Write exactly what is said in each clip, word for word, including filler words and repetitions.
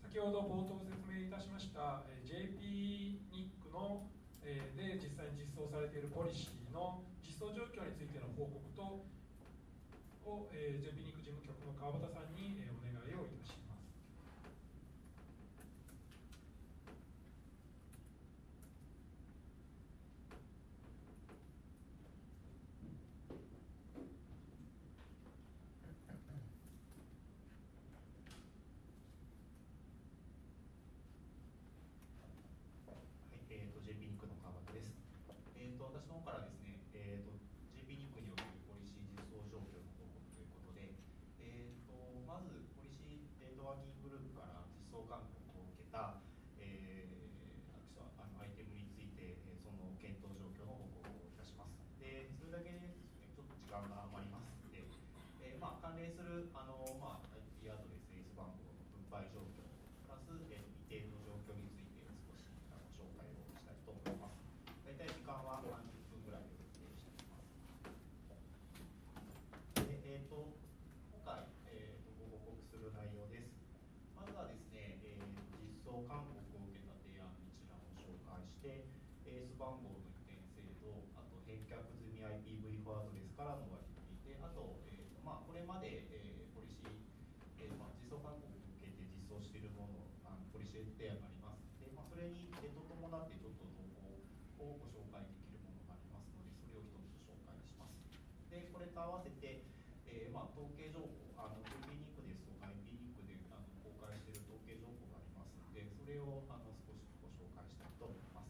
先ほど冒頭説明いたしました ジェイピー ニックので実際に実装されているポリシーの実装状況についての報告とを ジェイピー ニック事務局の川端さんにお願いをいたします。 えー、と ジェイピー ニックの川端です。えー、と私の方からですね、えー、と ジェイピー ニックにおけるポリシー実装状況の報告ということで、えー、とまずポリシーデータワーキンググループから実装勧告を受けた、えー、アクションあのアイテムについて、えー、その検討状況の報告をいたします。でそれだけでですね、ちょっと時間が余りますので、えーまあ、関連するあの、まあ、アイピー アドレス、エーエス 番号の分配状況プラス、えー、移転の状況について少しあの紹介をしたいと思います。大体時間はさんじゅっぷんぐらいを予定しています。でえー、と今回、えー、とご報告する内容です。まずはですね、えー、実装勧告を受けた提案一覧を紹介して、エーエス 番号の移転制度、あと返却済み アイピーブイフォワードレスからの割引で、あと、えーとまあ、これまで、えー、ポリシー、えーまあ、実装勧告を受けて実装しているもの、あのポリシー提案があります。で、まあ、それにえと伴ってちょっと投稿をご紹介できるものがありますので、それを一つ紹介します。で、これと合わせて、えーまあ、統計情報、あの ジェイピー ニックですとか アイピー ニックであの公開している統計情報がありますので、それをあの少しご紹介したいと思います。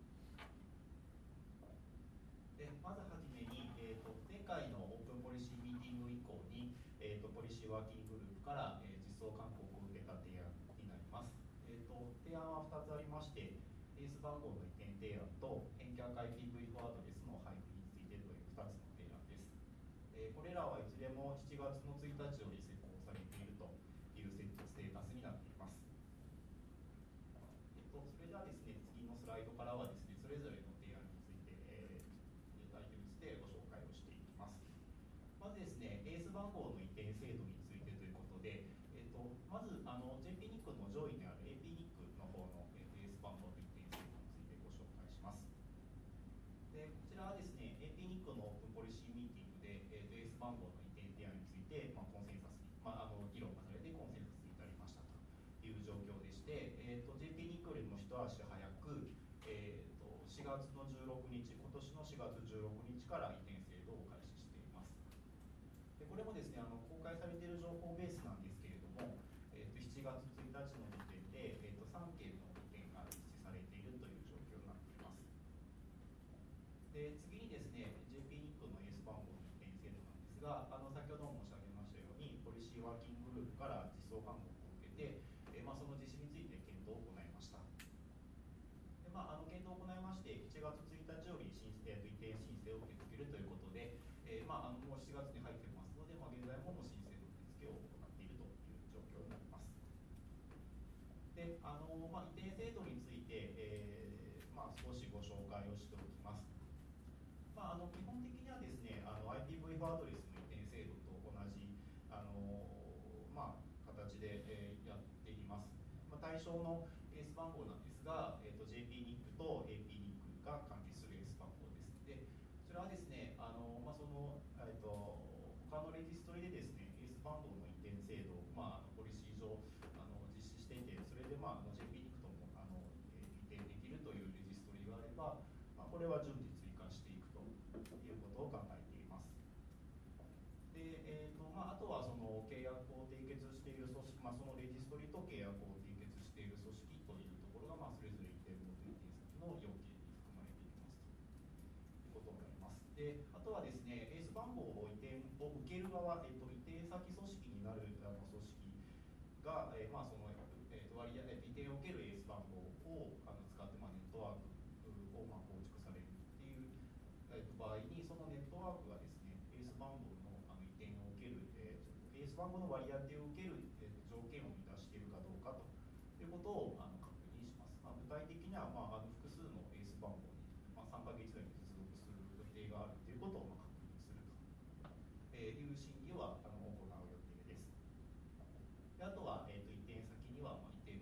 でまずはじめに、えーと、前回のオープンポリシーミーティング以降に、えーと、ポリシーワーキンググループから、えー、実装勧告を受けた提案になります。えーと、提案はふたつありまして、エーエス 番号の移転提案と返却 アイピーブイ フォワードレスの配布についてというふたつの提案です。えー、これらはいずれもしちがつのついたちより施行されているというステータスになっています。えっと、それではですね、次のスライドからはですね、それぞれの提案について、えーアイテムについてご紹介をしていきます。まずですね、エーエス 番号の移転制度についてということで、えー、とまずあの ジェイピー ニックの上位にある エーピー ニックの方の エーエス 番号の移転制度についてご紹介します。でこちらはですね、エーピー ニックのオープンポリシーミーティングで、えー、と エーエス 番号の移転提案について、まあ、コンセンサスに、まあ、あの議論がされてコンセンサスに至りましたという状況でして、えー、と ジェイピー ニックよりも一足早く、えー、としがつのじゅうろくにち、今年のしがつじゅうろくにちから移転制度を開始しています。でこれもですね、あの公開されている情報ベースなんですけれども、えー、としちがつついたちの時点で、えー、とさんけんの移転が実施されているという状況になっています。で次にですね、ジェイピー ニックの エーエス 番号の移転制度なんですが、あの先ほども申し上げましたように、ポリシーワーキンググループから実装勧告を受けて、えーまあ、その実施について検討を行いました。でまあ、あの検討を行いまして、しちがつついたちより申請、えー、と移転申請を受け付けるということで、えーまあ、あのもうしちがつに入ってますので、まあ、現在も申請の受付を行っているという状況になります。であのまあ、移転制度について、えーまあ、少しご紹介をしておきます。まあ、あの基本的にはですね、あの アイピーブイ フォワードレスの移転制度と同じあの、まあ、形で、えー、やっています。まあ、対象の エーエス 番号なんですが、えー、と ジェイピー ニックと エーピー ニックが関係する エーエス 番号です。でこちらはですね、あの、まあ、その、えー、と他のレジストリでですね、エーエス 番号の移転制度を、まあ、あのポリシー上あの実施していて、それで、まあ、あの ジェイピー ニックともあの移転できるというレジストリがあれば、まあ、これは順次追加していくということを考えています。でえーとまあ、あとはその契約を締結している組織、まあ、そのレジストリと契約を締結している組織というところが、まあ、それぞれ移転元移転先の要件に含まれていきますということになります。であとはですね、エーエス 番号を移転を受ける側、えー、と移転先組織になるあの組織が、えーまあそのえー、と割合で移転を受ける エーエス 番号をあの使って、まあ、ネットワークをまあ構築されるっていう、えー、と場合に、そのネットワークがですね、エーエス 番号のあの移転を受ける、えー、エーエス 番号の割り当てを受ける、えー、条件を満たしているかどうかということをあの確認します。まあ、具体的には、まあ、あの複数の エーエス 番号に、まあ、さんかげつ以内に接続する予定があるということをまあ確認するという審議はあの行う予定です。であとは、えー、と移転先には、まあ、移転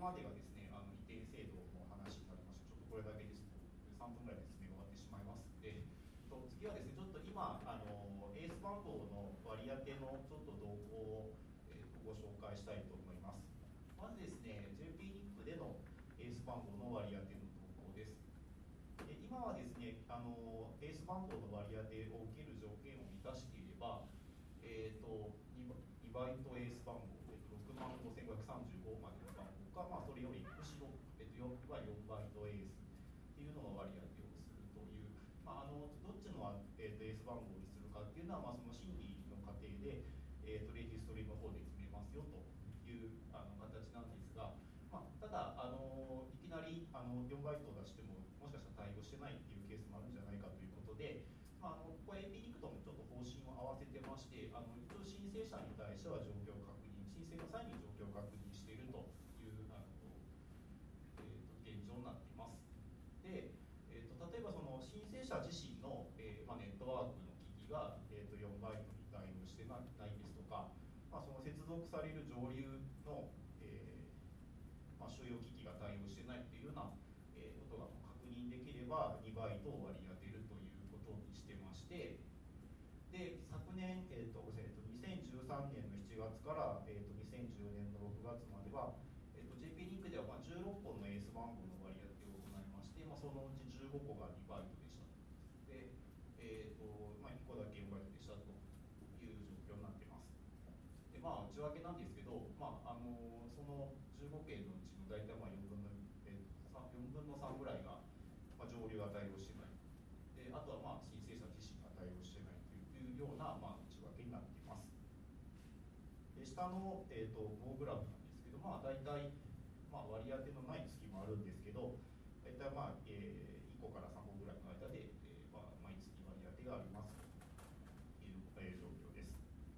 までがですね、あの移転制度の話になりまして、ちょっとこれだけですとさんぷんぐらいで説明が終わってしまいますので、と次はですね、ちょっと今あのエース番号の割り当てのちょっと動向を、えー、とご紹介したいと思います。まずですね、ジェーピー ニックでのエース番号の割り当ての動向です。で今はですね、あのエース番号の割り当てを受ける条件を満たしていれば、えー、と 2, 2バイトエース番号、えー、とろくまんごせんごひゃくさんじゅうごまでの番号か、まあ、それよりむしろ、えー、と よん, よんバイトエースっていうのを割り当てをするという、まあ、あのどっちの、えー、とエース番号にするかっていうのは、まあ、その審理の過程で、えー、とレジストリの方で決めますよというあの形なんですが、まあ、ただあのいきなりあのよんバイトを出してももしかしたら対応してないっていうケースもあるんじゃないかということで、まあ、あのこれ エーピー ニックともちょっと方針を合わせてまして、あの一応申請者に対しては状況を確認、申請の際に状況を確認しているというあの、えー、と現状になっています。で、えー、と例えばその申請者自身の、えーまあ、ネットワークの機器が、えー、とよんバイトに対応してないですとか、まあ、その接続される上流の、えーまあ、収容機器が対応してないというような、えー、ことが確認できればにバイトを割り当てるということにしてまして、で昨年、えーとえー、とにせんじゅうさんねんのしちがつから、えー、とにせんじゅうねんのろくがつまでは、えー、と ジェーピー リンクではまあじゅうろっぽんのエース番号の割り当てを行いまして、まあ、そのうちじゅうごこがにバイトでした。で、えーとまあ、いっこだけよんバイトでしたという状況になっています。でまあ、内訳なんですけど、まあ、あのそのじゅうごけんのうちの大体まあよんぶんの、えー、よんぶんのさんぐらいが、まあ、上流が対応してない。であとはまあ申請者自身が対応してないというような、まあ、内訳になっています。で下の、えー、と棒グラフなんですけど、まあ、大体、まあ、割り当てのない月もあるんですけど、大体、まあえー、いっこからさんこぐらいの間で、えーまあ、毎月割り当てがありますという、えー、状況です。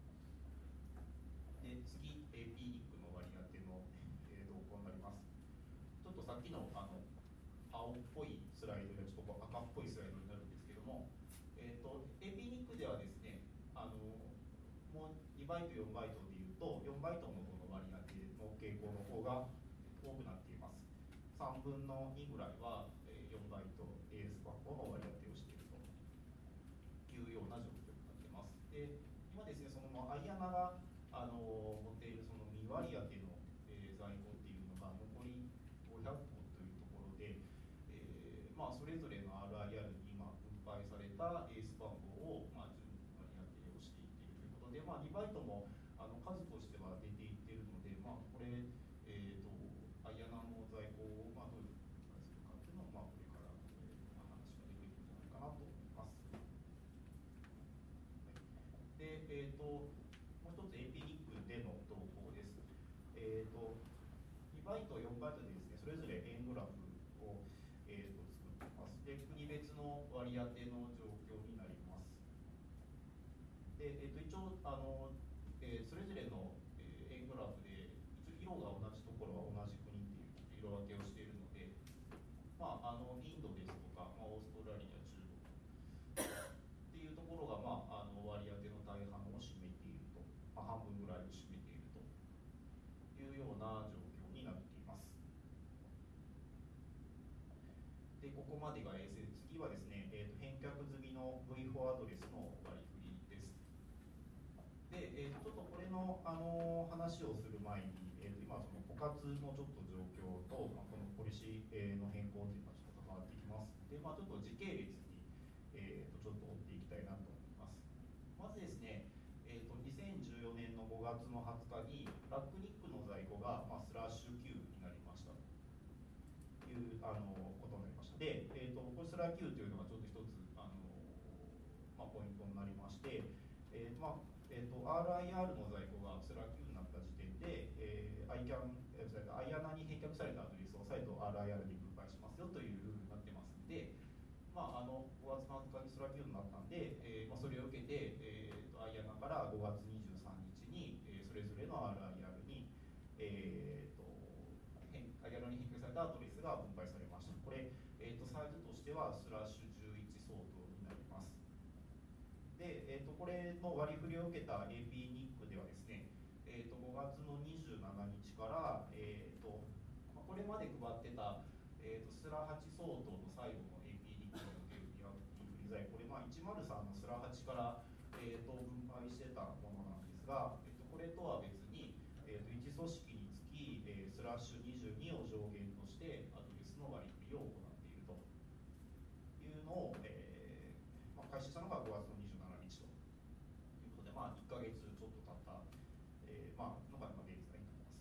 で次、エーピー ニックの割り当ての、えー、動向になります。ちょっとさっきの、あの青っぽいスライドでちょっと赤っぽいスライドになるんですけども、えー、と エーピー ニックではですね、あのもうにバイトよんバイトでいうとよんバイトの方の割り当ての傾向の方が多くなっています。さんぶんのにぐらいは、えー、よんバイトエース番号の割り当てをしているというような状況になっています。で今ですね、そのアイアナがあの持っているその未割り当ての、えー、在庫っていうのが残りごひゃっぽんというところで、えーまあ、それぞれの アールアイアール に今分配されたエース番号を、まあ、順に割り当てをしていっているということで、まあ、にバイトもあの数としては出ていっているので、まあ、これ、えー、とアイアナの在庫を、まあ、どういうふうに分配するかっていうのを、まあ、これから、えーまあ、話が出てくるんじゃないかなと思います。はい、で、えー、ともう一つ エーピー ニックでの動向です。えー、とにバイトよんバイトでですね、それぞれ円グラフを、えー、と作っています。で国別の割り当ての状況になります。で、えー、と一応あの、えー、それぞれの、えー、円グラフで一応色が同じところは同じ国っていう色分けをしているので、まあ、あのインドですとか、まあ、オーストラリア、中国っていうところが、まあ、あの割り当ての大半を占めていると、まあ、半分ぐらいを占めているというような状況になっています。でここまでが衛星、次はですね、えー、と返却済みの ブイフォー アドレスの割り振りです。で、えー、とちょっとこれの、あの話をする前に、えー、と今その枯渇のちょっと状況と、まあ、このポリシーの変更というのがちょっと関わってきます。で、まあ、ちょっと時系列に、えー、とちょっと追っていきたいなと思います。まずですね、えー、とにせんじゅうよねんのごがつのはつかにブラックニックの在庫が、まあ、スラッシュ Q になりましたというあのことになりました。で、えー、とこれスラ Q というのがちょっと一つあの、まあ、ポイントになりまして、えーとまあえー、と アールアイアール の在庫がスラ Q になった時点で、えー、アイキャン、えー、アイアナに返却されたアドレスを再度 アールアイアール に分配しますよというルールになってますので、まあ、あのごがつのはつかにスラ Q になったんで、えーまあ、それを受けて、えー、とアイアナからごがつにじゅうさんにちに、えー、それぞれの アールアイアール に、えー、とアイアナに返却されたアドレスが分配されました。これ、えー、とサイズとしてはスラッシュじゅういち相当になります。で、えー、とこれの割り振りを受けた エーピー ニックではですね、えー、とごがつのにじゅうしちにちから、えーとこれまで配ってた、えー、とスラはち相当の最後の エーピー リックのリフリ材、これまあいちまるさんのスラはちから、えー、と分配してたものなんですが、えー、とこれとは別に、えー、といち組織につき、えー、スラッシュにじゅうにを上限としてアドレスの割り振りを行っているというのを、えーまあ、開始したのがごがつのにじゅうしちにちということで、まあ、いっかげつちょっと経った、えーまあ、のが現在になります。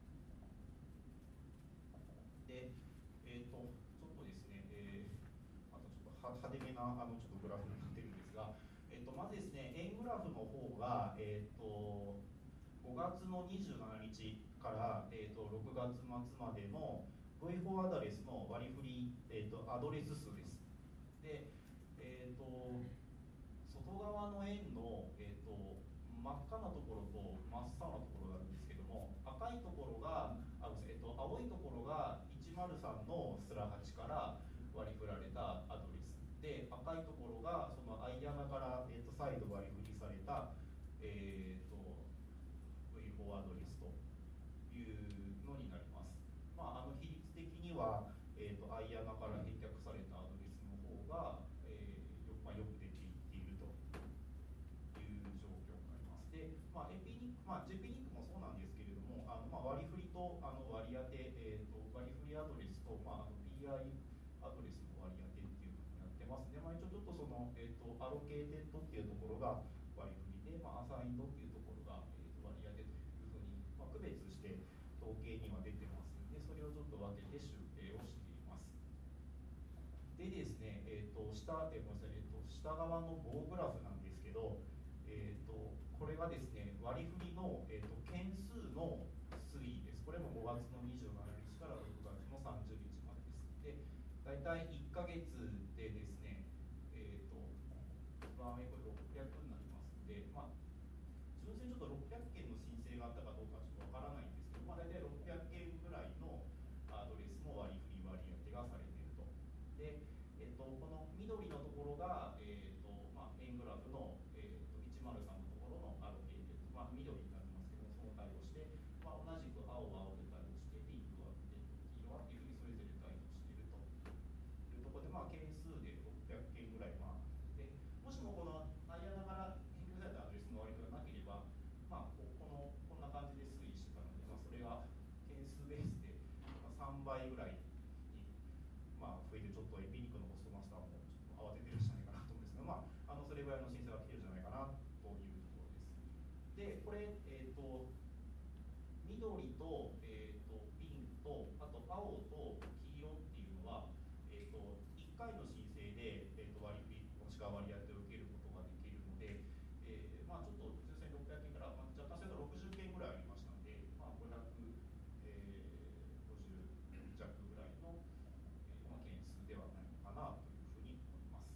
で、えー、とちょっとですね、えー、またちょっと派手めなあのちょっとグラフになってるんですが、えー、とまずですね、円グラフの方が、えー、とごがつのにじゅうしちにちから、えー、とろくがつまつまでの ブイフォー アドレスの割り振り、えー、とアドレス数です。で、えー、と外側の円の、えー、と真っ赤なところと真っ青なところがあるんですけども、赤いところがあ、えー、と青いところがいちまるさんのスラはちから割り振られたアドレスで、赤いところがその相穴から、えー、と再度割り振りされた、えー、と ブイフォー アドレスというのになります。まあ、あの比率的には、えー、と相穴から返却されたアドレスの方が、えーよまあ、よくできているという状況になります。で、まあ、エピニック、まあ、ジェピニックもそうなんですけれども、あのまあ割り振りとあの割り当て、えー、と割り振りアドレスと、まあ、あの ピーアイ アドレスの割り当てっていうのをやってますね。まあ、一応ちょっとその、えー、とアロケーテッドっていうところが割り振りで、まあ、アサインドっていうところが、えー、と割り当てというふうに、まあ、区別して統計には出てますので、それをちょっと分けて集計をしています。でですね、えー、と下、えー、ごめんなさい、えー、と下側の棒グラフなんですけど、えー、とこれがですね、割り振りの、えー、と件数の推移です。これもごがつのにじゅうしちにちからろくがつのさんじゅうにちまでです。で、大体いっかげつでですね、えー、とワンウェイこれろっぴゃくになりますので、まあ、純粋にちょっとろっぴゃくけんの申請があったかどうかちょっとわからないんですけど、まあ、大体ろっぴゃくけんぐらいのアドレスの割り振り割り当てがされていると。で、えっと、この緑のところが、えっとまあ、円グラフの、えっと、いちまるさんのところのアロケーテッド、まあ、緑になりますけども、その対応して、まあ、同じく青は青で対応して、ピンクは黄色はっていうふうにそれぞれ対応しているというところで、まあ、件数でろっぴゃくけんぐらい、まあ、でもしもこの相穴から返却されたアドレスの割り振りがなければ、まあ、このこんな感じで推移してたので、まあ、それが件数ベースで、まあ、さんばいぐらいに、まあ、増えて、ちょっとエピニックのホストマスターもちょっと慌ててるんじゃないかなと思うんですけど、まあ、あのそれぐらいの申請が来てるんじゃないかなというところです。で、これ、えっ、ー、と緑と、えー、とピンクと、あと青と黄色っていうのは、えー、といっかいの申請で、えー、と割り振りもしくは割り当てを受けることができるので、えーまあ、ちょっと純粋にろっぴゃくけんから、まあ、若干それがろくじゅっけんぐらいありましたので、まあ、ごひゃくごじゅう弱ぐらいの、えーまあ、件数ではないのかなというふうに思います。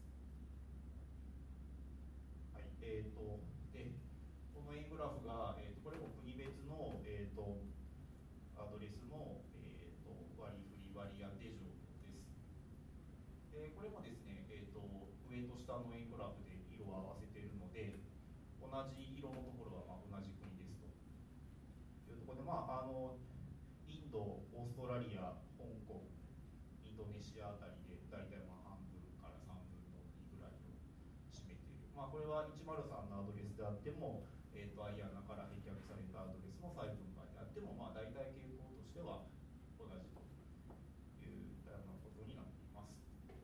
はい、えー、とでこの円グラフが、えー、とこれも国別の、えー、とアドレスの、えー、と割り振り割り当て状況です。でこれもですね、えー、と上と下の円グラフで色を合わせているので、同じ色のところはまあ同じ国ですというところで、まあ、あのインド、オーストラリア、香港、インドネシアあたりで大体まあ半分からさんぶんのにぐらいを占めている。まあ、これはいちまるさんのアドレスであっても、えー、と相穴から返却されたアドレスの再分配であっても、まあ、大体傾向としては同じというようなことになっています。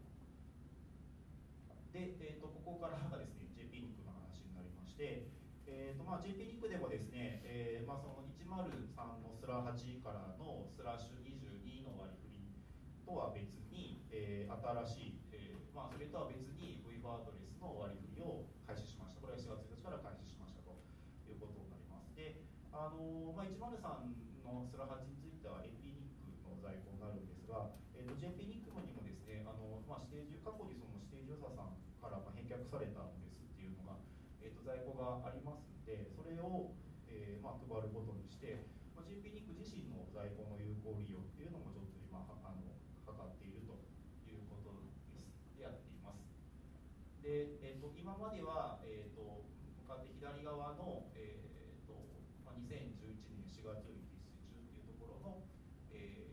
で、えー、とここからがですね、ジェピニックの話になりまして、えーとまあ、ジェピニックでもですね、えーまあ、そのいちまるさんのスラはちからのスラッシュにじゅうにの割り振りとは別に、えー、新しい、えーまあ、それとは別に ブイフォー アドレスの割り振りを開始しました。これはしがつついたちから開始しましたということになります。で、あのまあ、いちまるさんのスラはちについては エーピー ニックの在庫になるんですが、えー、と ジェピニックにもですね、あのまあ、指定過去にその指定ユーザーさんからまあ返却されたアドレスっていうのが、えー、と在庫がありますので、それを、えーまあ、配ることにして、まあ、ジェピニック自身の在庫の有効利用っていうのもちょっと今あの測っているということですでやっています。で、えー、と今までは、えー、と向かって左側の、えーとまあ、にせんじゅういちねんしがつより実施中っていうところの、えーまあ、いち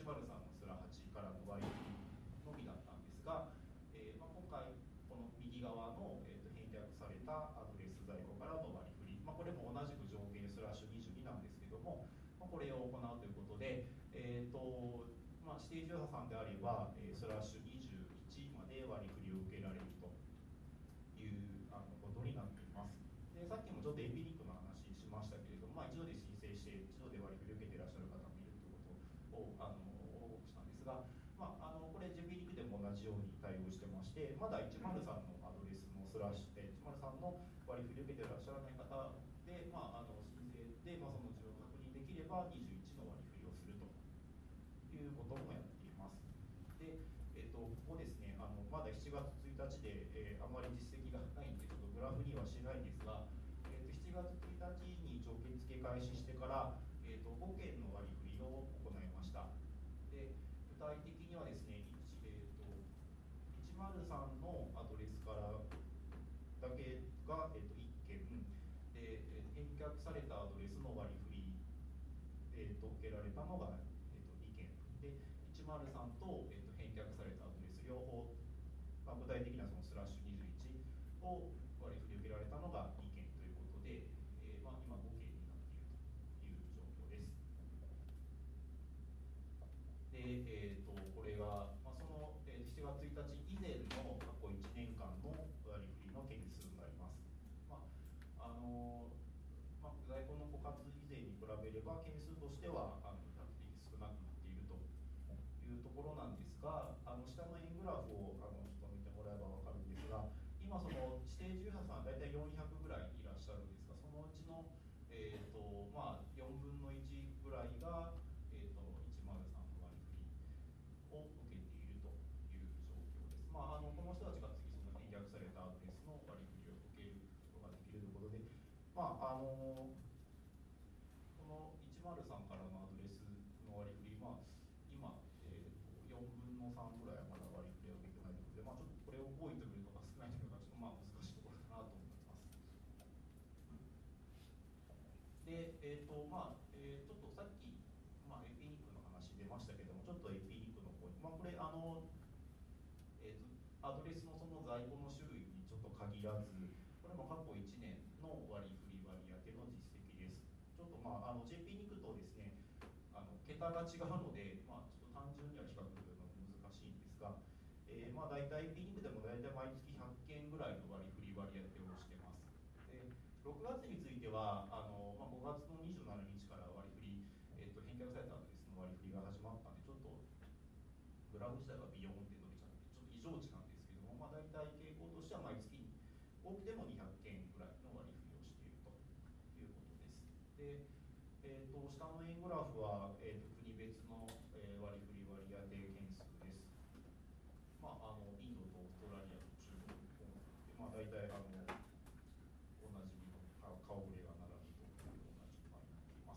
いちまるさんのスラはちからの割りのみだったんですが、えーまあ、今回この右側の、えー、と返却されたアドレス在庫からの割り振り、まあ、これも同じく上限スラッシュにじゅうになんですけども、まあ、これを行うということで、えーとまあ、指定住破さんであれば、えー、スラッシュにじゅういちまで割り振りを受けられるというあのことになっています。でさっきもちょっとエピニックの話しましたけれども、まあ、一度で申請して一度で割り振りを受けていらっしゃる方もいるということをあの報告したんですが、まあ、あのこれ ジェイピー リンクでも同じように対応してまして、まだいちまるさんのアドレスのスラッシュでいちまるさんの割り振りを受けていらっしゃらない方で、まあ、あの申請で、まあ、その需要を確認できればにじゅういちの割り振りをするということもやっています。で、えー、とここですね、あのまだしちがつついたちで、えー、あまり実績がないんでちょっとグラフにはしてないんですが、えー、としちがつついたちに条件付け開始してから、えー、とごけんの割り振りを行いました。で具体的にはですね、えー、といちまるさんのアドレスからだけが、えー、といっけんで、えー、返却されたアドレスの割り振り、えー、と受けられたのが、えー、とにけんで、いちまるさんと、えー、と返却されたアドレス両方、まあ、具体的にはそのスラッシュにじゅういちを割り振り受けられたのがにけんということで、えーまあ、今ごけんになっているという状況です。で、えー、とこれが、まあ、その、えー、しちがつついたち以前の過去いちねんかんの割り振りの件数になります。まああのまあ、在庫の枯渇以前に比べれば件数としてはあの比較的少なくなっているというところなんですが、あの下の円グラフをあのちょっと見てもらえば分かるんですが、今その指定住破さん大体よんひゃくぐらいいらっしゃるんですが、そのうちの、えーとまあ、よんぶんのいちぐらいが、えー、といちまるさんの割り振りを受けているという状況です。まあ、あのこの人たちが次その返却されたアドレスの割り振りを受けることができるということで、まああのこのいちまるさんからのアドレスの割り振り、まあ、今、えー、とよんぶんのさんぐらいはまだ割り振りを受けてないので、まあ、ちょっとこれを多いと見るのか少ないと見るのかちょっとまあ難しいところかなと思います。で、えーとまあえー、ちょっとさっき、まあ、エピニックの話出ましたけども、ちょっとエピニックの方に、まあ、これあの、えー、とアドレスのその在庫の種類にちょっと限らず、これも過去いちねんの割り振り割り当ての実績です。ちょっとまあ、あの ジェイピー ニクとですね、あの桁が違うので、まあ、ちょっと単純には比較するのが難しいんですが、えー、まあ大体 エーピー ニクでも大体毎月ひゃっけんぐらいの割り振り割り当てをしてます。でろくがつについてはあの、まあ、ごがつのにじゅうしちにちから割り振り、えー、と返却されたアドレスの割り振りが始まったんで、ちょっとグラフ自体がビヨーンって伸びちゃってちょっと異常値なんですけども、まあ、大体傾向としては毎月多くてもにひゃっけんぐらいの割り振りをしているということです。でえー、と下の円グラフは、えー、と国別の、えー、割り振り割り当て件数です。まあ、あのインドとオーストラリアと中国と、まあ、大体あのおなじみの顔ぶれが並ぶというような順番になっています。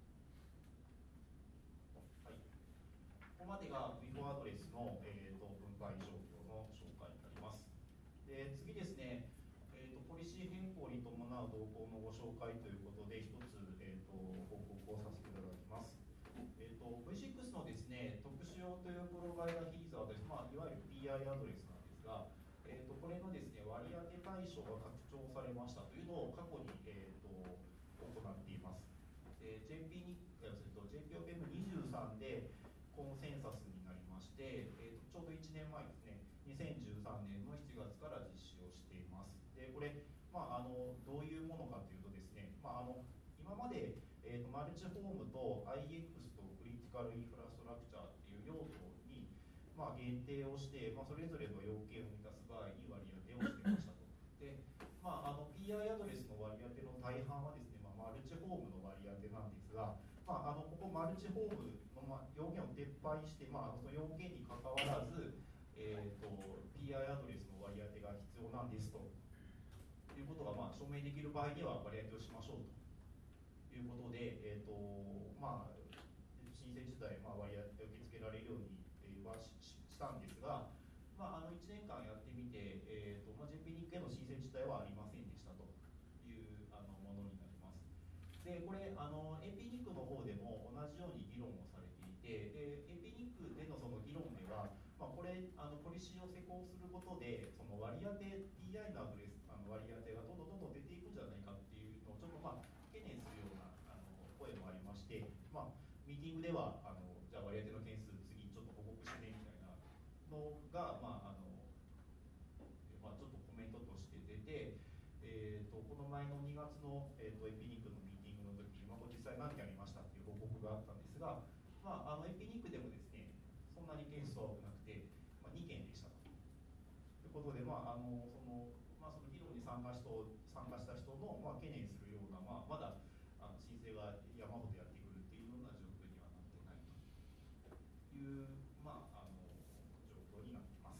はい、ここまでがビフォーアドレスの、えー、と分配状況の紹介になります。で次ですね、えー、とポリシー変更に伴う動向のご紹介ということで一つ、えー、と報告をさせていただきます。えー、と ブイシックス のですね、特殊用というプロバイダーヒーザーです、まあ、いわゆる ピーアイ アドレスなんですが、えー、とこれのですね、割り当て対象が拡張されましたというのを過去に、えー、と行っています。えー、ジェイピー に、えー、と ジェイピーオーピーエムにじゅうさん でコンセンサスになりまして、えー、とちょうどいちねんまえですね、にせんじゅうさんねんのしちがつから実施をしています。でこれ、まあ、あのどういうものかというとですね、まあ、あの今まで、えー、とマルチホームと アイエックス とクリティカルインフラストラクチャーっていう用途に、まあ、限定をして、まあ、それぞれの要件を満たす場合に割り当てをしていましたと。で、まあ、あの ピーアイ アドレスの割り当ての大半はですね、まあ、マルチホームの割り当てなんですが、まあ、あのここマルチホームの、まあ、要件を撤廃して、まあ、その要件にかかわらず、えー、と ピーアイ アドレスの割り当てが必要なんですということが、まあ、証明できる場合には割り当てをしましょうということで、えーとまあ、申請自体、まあ、割り当てを受け付けられるように、えー、は し, したんですが、まあ、あのいちねんかんやってみて、えーとまあ、ジェイピー ニックへの申請自体はありませんでしたというあのものになります。でこれあの エーピー ニックの方でも同じように議論をされていて、で エー割り当て ピーアイ のアドレスあの割り当てがどんどんどんどん出ていくんじゃないかっていうのをちょっとまあ懸念するようなあの声もありまして、まあ、ミーティングではあのじゃあ割り当ての件数次ちょっと報告してねみたいなのが、まああのまあ、ちょっとコメントとして出て、えー、とこの前のにがつの、えー、とエピニックのミーティングの時、まあ、実際何件ありましたっていう報告があったんですが、まあ、あのエピニックでもですねそんなに件数は多くなくて、まあ、にけんでしたということで、まああのそのまあ、その議論に参加しと参加した人の、まあ、懸念するような、まあ、まだあの申請が山ほどやってくるっていうような状況にはなってないという、まあ、あの状況になっています。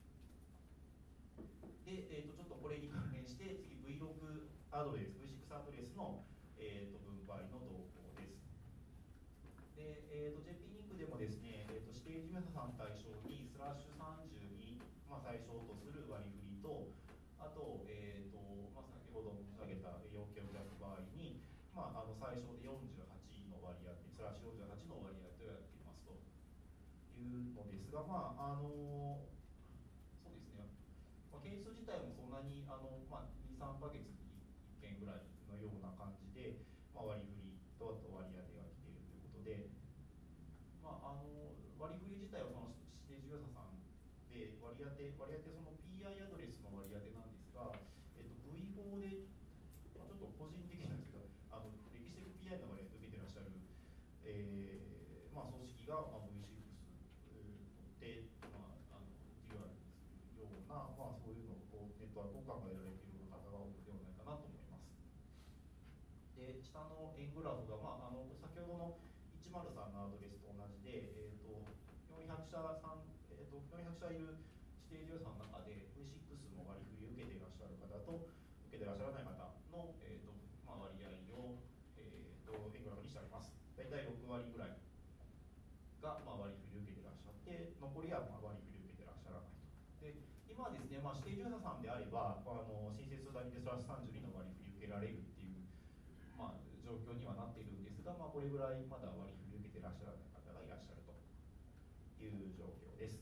で、えー、とちょっとこれに関連して次 ブイろく アドレス ブイシックス アドレスの、えー、と分配の動向です。で、えー、と ジェーピー ニックでもですね、えー、と指定事務所さん対象にスラッシュさんじゅうに、まあ、対象とする割り振りと、あと、えーとまあ、先ほど申し上げた要件を出す場合に、まあ、あの最小でよんじゅうはちの割り当てスラッシュよんじゅうはちの割り当てをやっていますというのですが、まああのそうですね、まあ、件数自体もそんなにあの、まあ、にさんかげつにいっけんぐらいのような感じで、まあ、割り振りとあと割り当てが来ているということで、まあ、あの割り振り自体はその指定事業者さんで割り当て割り当てその ピーアイ アドレスの割り当てなんですが、えっと、ブイフォー で、まあ、ちょっと個人的なんですけど、あの歴史的 ピーアイ の割り当てを受けていらっしゃる、えーまあ、組織が、まあ、ブイシックス で、まあ、あのデュアルにするような、まあ、そういうのをネットワークを考えられているような方が多いのではないかなと思います。で、下の円グラフが、まあ、あの先ほどのいちまるさんのアドレスと同じで、えー、とよんひゃく社さん、えー、とよんひゃく社いる指定事業者さんの中で ブイシックス の割り振りを受けていらっしゃる方と受けていらっしゃらない方の、えーとまあ、割合を、えー、と円グラフにしてあります。大体ろくわりぐらいが、まあ、割り振りを受けていらっしゃって、残りは、まあ、割り振りを受けていらっしゃらないと。で、今はですね、まあ、指定事業者さんであれば、あの申請するだけでスラッシュさんじゅうにの割り振りを受けられるっていう、まあ、状況にはなっているんですが、まあ、これぐらいまだ割り振りを受けていらっしゃらない方がいらっしゃるという状況です。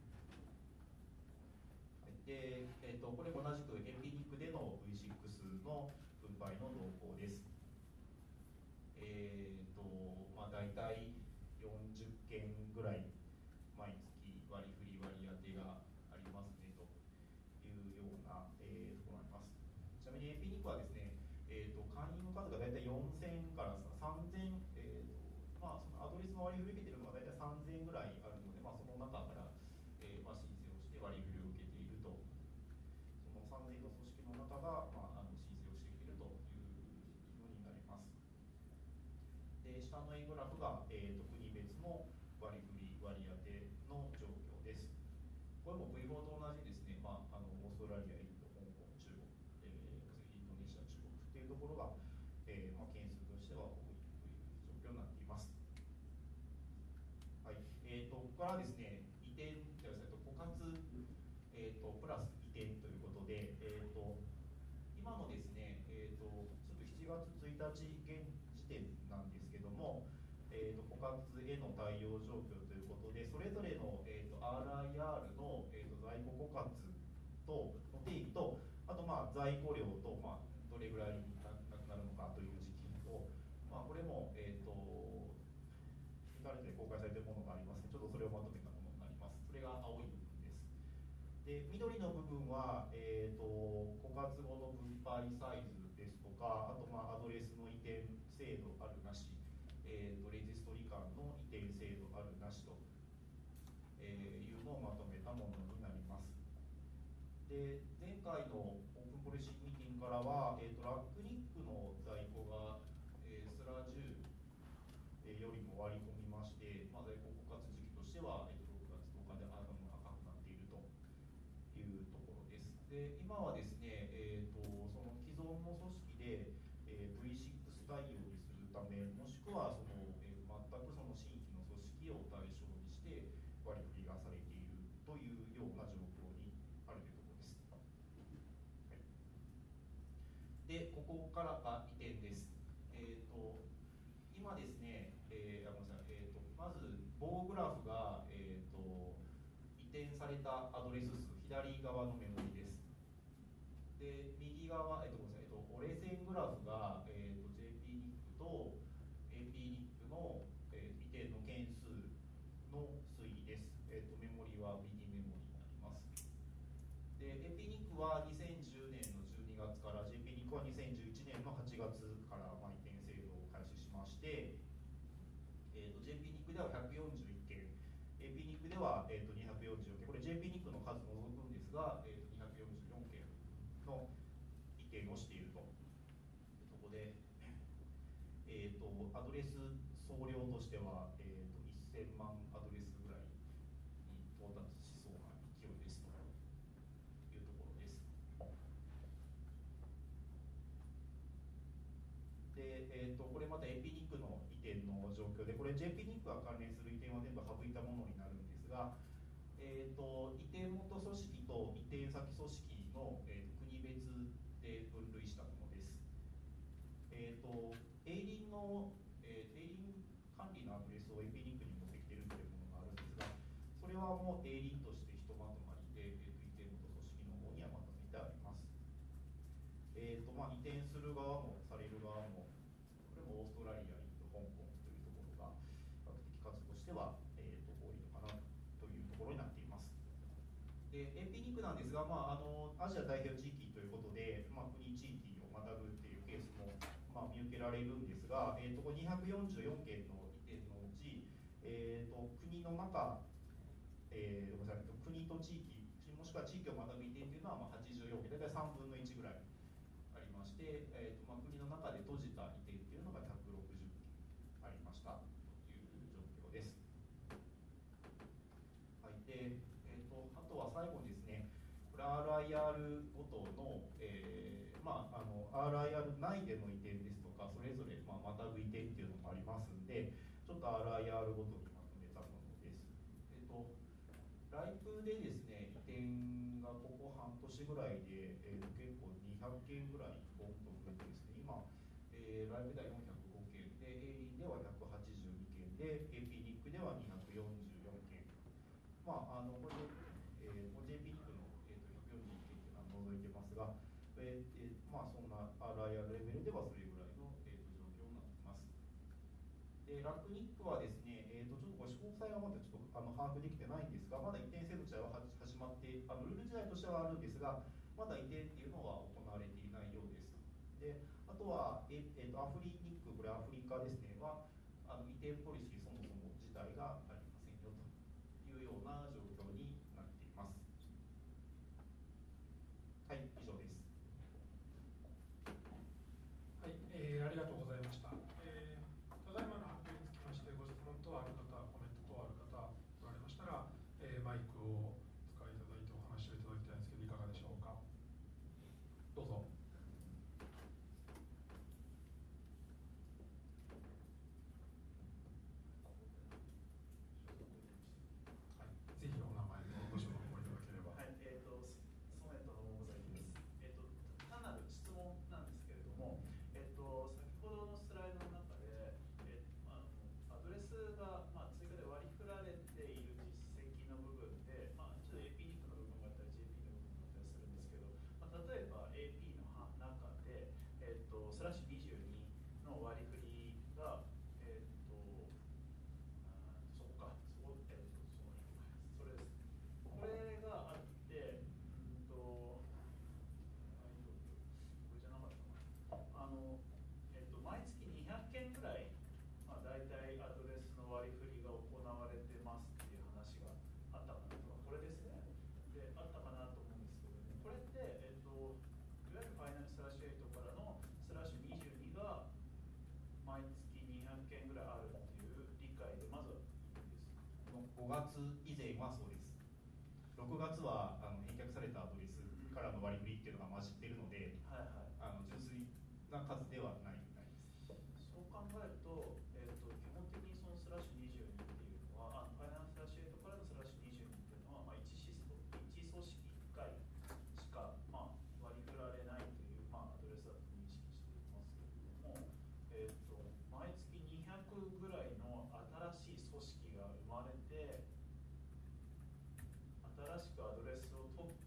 で、えー、とこれも同じくエピニックでの ブイシックス の分配の動向です。えーとまあ、大体よんじゅっけんぐらい毎月割り振り割り当てがありますねというような、えー、ところになります。ちなみにエピニックはですね、えー、と会員の数が大体よんせんからさんぜん、えーとまあ、そのアドレスの割り振りを受けているのが大体さんぜんぐらいあるので、まあ、その中から、えーまあ、申請をして割り振りを受けていると、そのさんぜんの組織の中が、まあ、あの申請をしてきているというのになります。で、下の円グラフが、えー、と国別の割り振り割り当ての状況です。これも ブイフォー と同じですね、まあ、あのオーストラリア、インド、香港、中国、えー、インドネシア、中国というところが、えーまあ、件数としては多いという状況になっています。はい、えー、とここからですね、移転じゃないですか、枯渇、えー、とプラス移転ということで、えー、と今のですね、えー、とちょっとしちがつついたち現時点なんですけども、えー、と枯渇への対応状況ということで、それぞれの、えー、と アールアイアール の、えー、と在庫枯渇との定義と、あとまあ在庫量と、まあ、どれぐらいになくなるのかという時期と、まあ、これも、えー、とインターネットで公開されているものがありますので、ちょっとそれをまとめたものになります。それが青い部分です。で、緑の部分は、えー、と枯渇後の分配サイズですとか、あとまあアドレスの移転制度あるなし、えー、とレジストリ間の移転制度あるなしと、えー、いうのをまとめたものになります。で、前回のオープンポリシーミーティングからは、えー、とラックニックの在庫が、えー、スラじゅうよりも割り込みまして、まあ、在庫枯渇時期としては、えー、とろくがつとおかであの赤くなっているというところです。で、今はですね、えー、とその既存の組織で、えー、ブイシックス 対応にするため、もしくはその、えー、全くその新規の組織を対象にして割り振りがされているというような状況にあるというところです。はい、で、ここからが移転です。えー、と今ですね、えー、ごめんなさい、えー、とまず棒グラフが、えー、と移転されたアドレス数左側のメモリです。で、右側、えっと、ごめんなさい、えっと、折れ線グラフが、えっと、ジェイピーニック と エーピーニック の、えー、移転の件数の推移です。えっと、メモリは ビーディー メモリになります。で、エーピーニック はにせんじゅうねんのじゅうにがつから、ジェイピーニック はにせんじゅういちねんのはちがつから、まあ、移転制度を開始しまして、えー、と ジェイピーニック ではひゃくよんじゅういっけん、エーピーニック では、えー、とにひゃくよんじゅうよんけん、これ ジェイピーニック の数を除くんですが、えー、とにひゃくよんじゅうよんけんの移転をしていると。そこで、えー、とアドレス総量としては、えー、とせんまんアドレスぐらいに到達しそうな勢いですというところです。で、えー、とこれまた エーピーニック の移転の状況で、これ ジェイピーニック が関連する移転は全部省いたものになるんですが、えー、と移転元組織と移転先組織の、えー、国別で分類したものです。えー、と営林の、えー、営林管理のアドレスを エーピーニック に持ってきているというものがあるんですが、それはもう営林としてひとまとまりで、えー、と移転元組織の方にはまとめてあります。えーとまあ、移転する側もされる側も、これもオーストラリア、インド、香港というところが比較的数としては、えー、と多いのかなというところになっています。で エーピーニック なんですが、まあ、あのアジア太平洋地域ということで、まあ、国地域をまたぐっていうケースも、まあ、見受けられるんですが、えー、とこれにひゃくよんじゅうよんけんの移転のうち、えー、と国の中、えー、ごめんなさい、国と地域もしくは地域をまたぐ移転というのはまあはちじゅうよんけん、大体さんぶんのいちぐらいありまして、えーとまあ、国の中で閉じた移転というのがひゃくろくじゅっけんありましたという状況です。はい、で、えーと、あとは最後にですね、これ アールアイアール ごとの、えーまあ、あの アールアイアール 内での移転ですとか、それぞれ、まあ、またぐ移転っていうのもありますんで、ちょっと アールアイアール ごとにまとめたものです。えっ、ー、とライプでですね、移転がここ半年ぐらいで、えー、結構にひゃっけんぐらいボンと増えてですね、今、えー、ライブではよんひゃくごけんで、エーリンではひゃくはちじゅうにけんで、エーピーニック ではにひゃくよんじゅうよんけん。まあ、あのこれ、えー、ジェイピーニック の、えー、とひゃくよんじゅういっけんというのは除いてますが、えーえー、まあそんな アールアイアール レベルではそれぐらいの、えー、と状況になっています。でラクニックはですね、えー、とちょっとこれ詳細はまだちょっとあの把握できてないんですが、まだ移転制度自体は始まって、あのルール自体としてはあるんですが、まだ移転っていうのは行われていないようです。であとは、ええー、とアフリニック、これアフリカですね、はあの移転ポリシーそもそも自体がありませんよというような状況になっています。はい、以上です。 はい、えー、ありがとうございました。えー、ただいまの発表につきましてご質問等ある方、コメント等ある方おられましたら、えー、マイクを使いいただいてお話をいただきたいんですけど、いかがでしょうか。どうぞ。ぜひお名前とご所属をいただければ。 はい、えっ、ー、と、ソメットの大崎です。えっ、ー、と、単なる質問なんですけれども、えっ、ー、と、先ほどのスライドの中で、えーまあ、アドレスが、まあ、追加で割り振られている実績の部分で、まあ、ちょっと エーピーニック の部分があったり ジェイピー の部分があったりするんですけど、まあ、例えば エーピー の中で、えっ、と、スラッシュにじゅうにの割り振りが、えっ、と、そこか、そこ、えっ、と、そのいっこそれですね。これがあって、うんと、これじゃなかったかな。あの、えっと、毎月にひゃっけんぐらい、まあ、大体アドレスの割り振りが行われてますっていう話があったかなとか、これですね。で、あったかなと思うんですけどね。これって、えっと、いわゆるファイナルスラッシュエイトからのスラッシュにじゅうにが毎月にひゃっけんぐらいあるっていう理解で、まずはいいですか。 ごがつ以前はそうです。ろくがつはあの返却されたアドレスからの割り振りっていうのが混じっているので、 はいはい、 あの純粋な数ではないないです。 そう考えると、えー、と基本的にそのスラッシュにじゅうにっていうのは、あファイナルスラッシュエイトからのスラッシュにじゅうにっていうのは、まあ、一シスト一組織いっかいしか、まあ、割り振られないという、まあ、アドレスだと認識していますけれども、えー、と毎月にひゃくぐらいの新しい組織が生まれて、新しくアドレスを取っ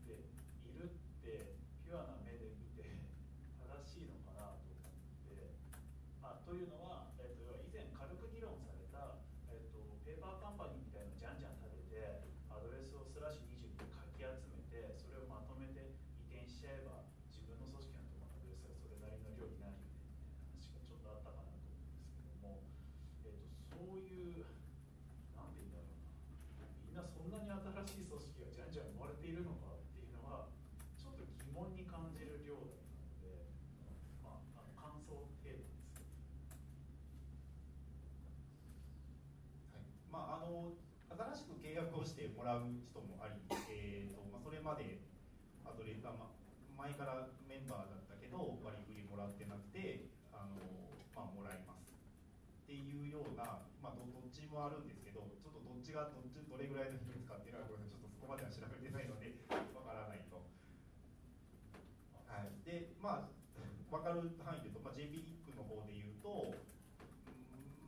の新しく契約をしてもらう人もあり、えーとまあ、それまでアドレス、ま、前からメンバーだったけど割り振りもらってなくてあの、まあ、もらいますっていうような、まあ、ど, どっちもあるんですけど、ちょっとどっちがどっちどれぐらいの比率かっていうのはこれちょっとそこまでは調べてないのでわからないと。はい、でまあ分かる範囲で言うと、まあ、ジェイピー ニックの方で言うと、うん、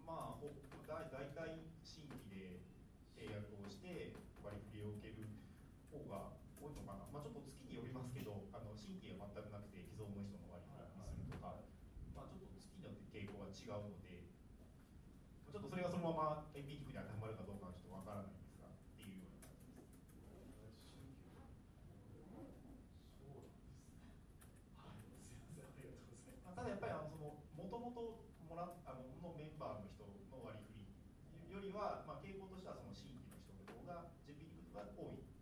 まあだ大体新規で契約をして割り振りを受ける方が多いのかな、まあ、ちょっと月によりますけど、あの新規は全くなくて既存の人の割り振りにするとか、まあ、ちょっと月によって傾向が違うので、ちょっとそれがそのまま エーピー ニックに当てはまるかどうかはちょっと分からないんですがっていうような感じです。ただやっぱりあのその元々もらあののメンバーの人の割り振りよりは、まあ、傾向としてはその新規の人の方が ジェイピー ニックが多いです。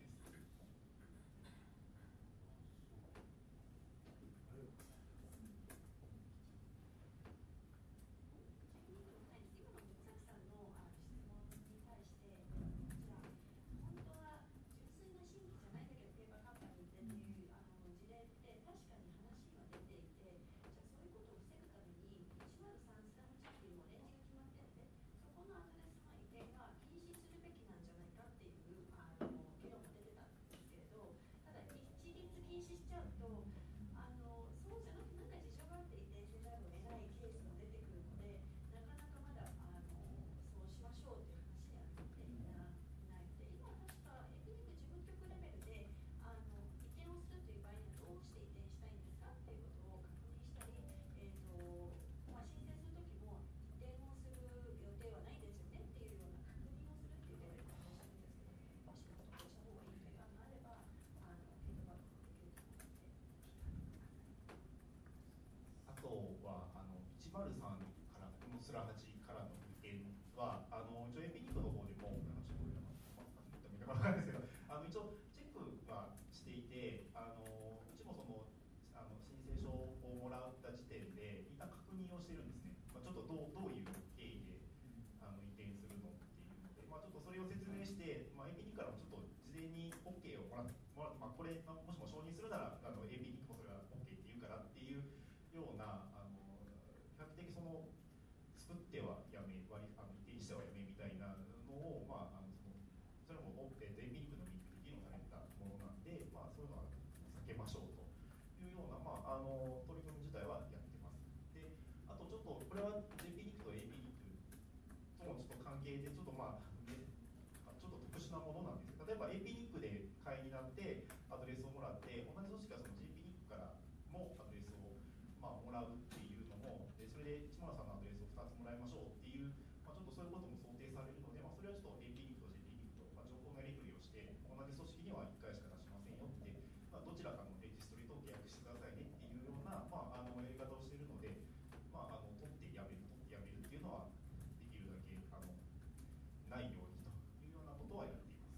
いちまるさんからのスラはちからの意見はあの一応 エーピー ニックの方でもあのちょっと見たか分からないですけど、あの一応チェックはしていて、あのうちもそのあの申請書をもらった時点で一旦確認をしてるんですね。まあ、ちょっとどうどういう経緯であの移転するのっていうので、まあ、ちょっとそれを説明して、まあ、エーピー ニックからもちょっと事前に OK をもらってもらって、まあ、これもしも承認するならあの エーピー ニックもそれは OK って言うからっていうようなあの比較的その作ってはやめ割りあの移転してはやめみたいなのを、まあ、あのそのそれも、えー、とエーピー ニックのミーティングで議論されたものなんで、まあ、そういうのは避けましょうというような、まあ、あの取り組み自体はやってます。であとちょっとこれは ジェイピー ニックと エーピー ニックとのちょっと関係でちょっとまあ、ね、ちょっと特殊なものなんです。例えば エーピー ニックで会員になってアドレスをもらって、同じ組織はその ジェイピー ニックからもアドレスを、まあ、もらうっていうのも、でそれでいちまるさんのアドレスをふたつもらいましょうっていう、まあ、ちょっとそういうことも想定されるので、まあ、それはちょっと エーピー ニックと ジェイピー ニックと、まあ、情報のやり取りをして、同じ組織にはいっかいしか出しませんよって、まあ、どちらかのレジストリと契約してくださいねっていうような、まあ、あのやり方をしているので、まあ、あの取ってやめる、取ってやめるっていうのは、できるだけあのないようにというようなことはやっています。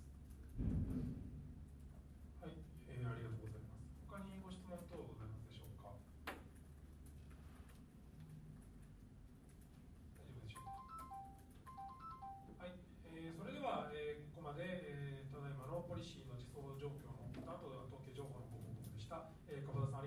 はい、えー、ありがとうございます。他にご質問等ございますでしょうか。大丈夫でしょうか。はい、えー、それでは、えー、ここまで、えー、ただいまのポリシーの実装状況のあと統計情報の報告でした。えー、川田さん